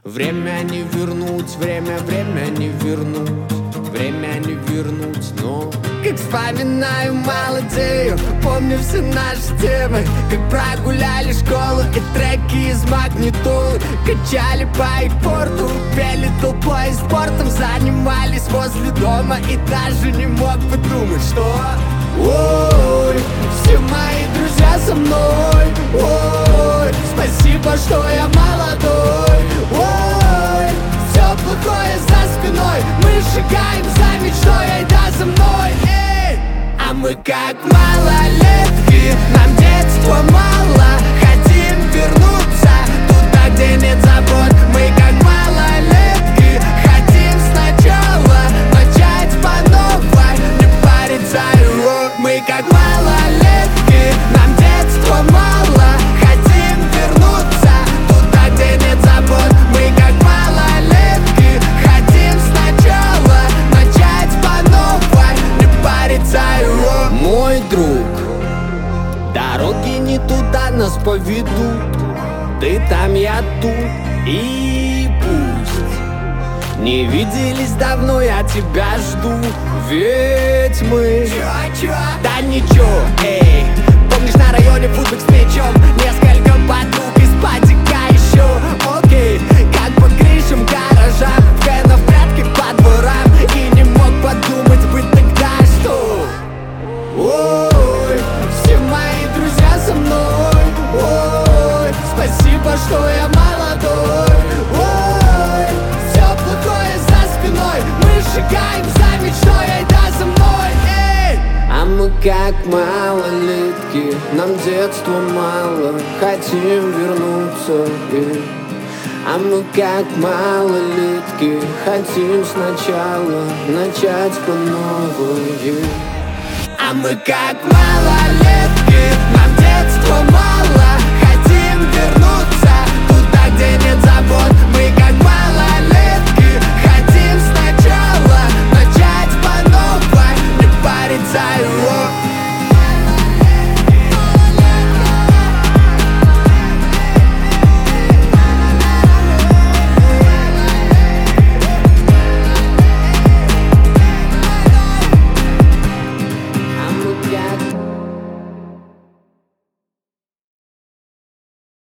Время не вернуть, время не вернуть, время не вернуть, но как вспоминаю, молодею, помню все наши темы, как прогуляли школу и треки из магнитолы, качали по аэропорту, пели толпой и спортом, занимались возле дома и даже не мог подумать, что ой, все мои друзья со мной, ой, спасибо, что я молодой, ой, все плохое за спиной, мы шагаем за мечтой, ай да за мной, эй! А мы как малолетки, нам детства мало, хотим вернуться туда, где нет забот. Мы как малолетки, хотим сначала начать по новой, не париться и рок. Мы как малолетки, нам детства мало, хотим вернуться туда, где нет забот. Мы как малолетки, хотим сначала начать по новой, не париться и рок. Мой друг, дороги не туда нас поведут, ты там, я тут, и пусть не виделись давно, я тебя жду, ведь мы да ничего, эй. Помнишь, на районе футбик с мячом, несколько подруг из падика еще, окей. Как по крышам гаражам, в прятки по дворам, и не мог подумать быть тогда, что ой, все мои друзья со мной, ой, спасибо, что я молодой, ой, все плохое за спиной, мы шагаем за мечтой, ай да за мной, эй! А мы как малолетки, нам детства мало, хотим вернуться, а мы как малолетки, хотим сначала начать по новой. А мы как малолетки.